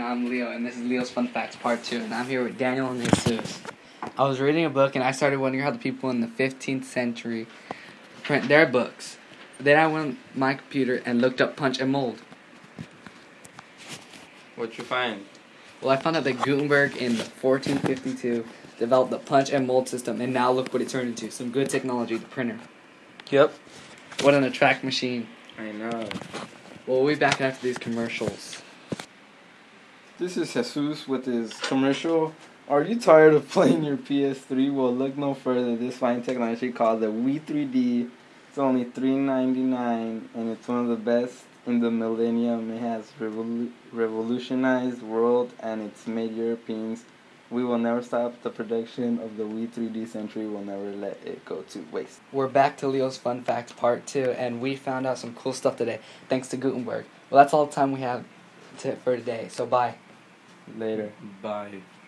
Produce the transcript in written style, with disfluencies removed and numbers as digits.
I'm Leo, and this is Leo's Fun Facts Part 2, and I'm here with Daniel and Jesus. I was reading a book, and I started wondering how the people in the 15th century print their books. Then I went on my computer and looked up punch and mold. What'd you find? Well, I found out that Gutenberg in 1452 developed the punch and mold system, and now look what it turned into. Some good technology, the printer. Yep. What an attract machine. I know. Well, we'll be back after these commercials. This is Jesus with his commercial. Are you tired of playing your PS3? Well, look no further. This fine technology called the Wii 3D. It's only $3.99, and it's one of the best in the millennium. It has revolutionized the world, and it's made Europeans. We will never stop the production of the Wii 3D century. We'll never let it go to waste. We're back to Leo's Fun Facts Part 2, and we found out some cool stuff today, thanks to Gutenberg. Well, that's all the time we have for today, so bye. Later. Bye.